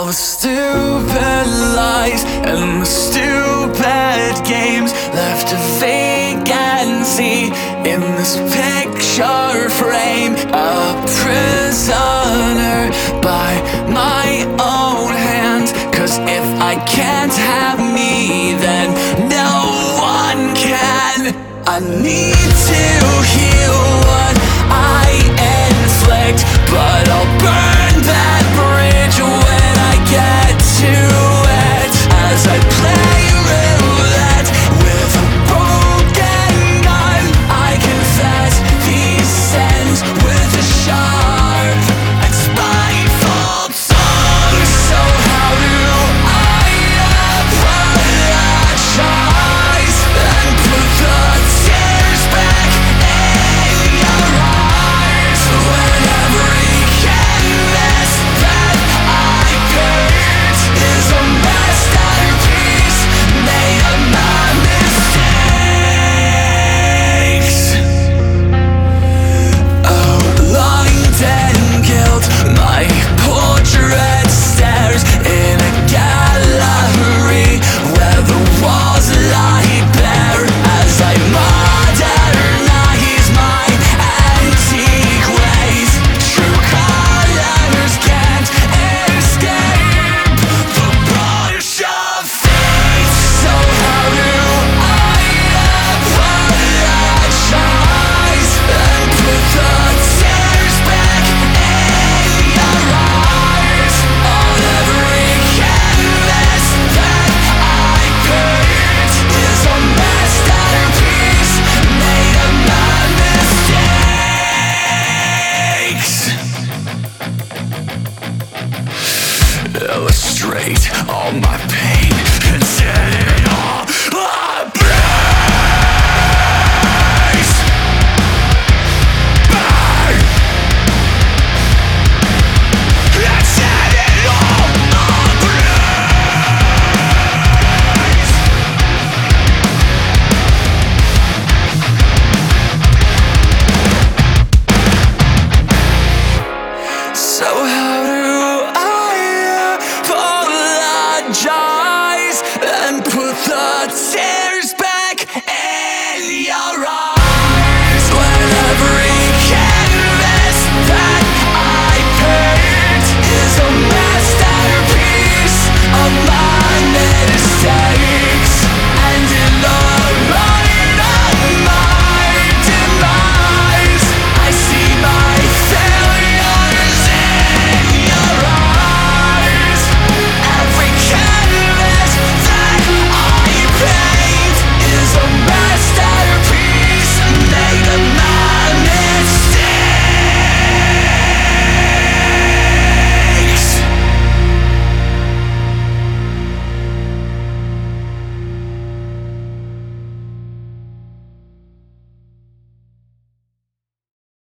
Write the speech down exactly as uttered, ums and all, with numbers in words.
all the stupid lies and the stupid games left a vacancy in this picture frame. A prisoner by my own hand, 'cause if I can't have me, then no one can. I need to heal what I inflict, but I'll burn that bridge when I get to it. As I play roulette with a broken gun, I confess these sins with a sharp and spiteful tongue. So how do I apologize and put the tears back in your eyes when every canvas that I paint is a masterpiece made of my mistakes? Outlined in guilt, my portrait stares in a gallery where the walls lie bare as I modernize my antique ways. True colors can't escape the brush of fate. So how do I apologize and put the tears back in your eyes on every canvas that I paint is a masterpiece made of my mistakes. Illustrate all my pain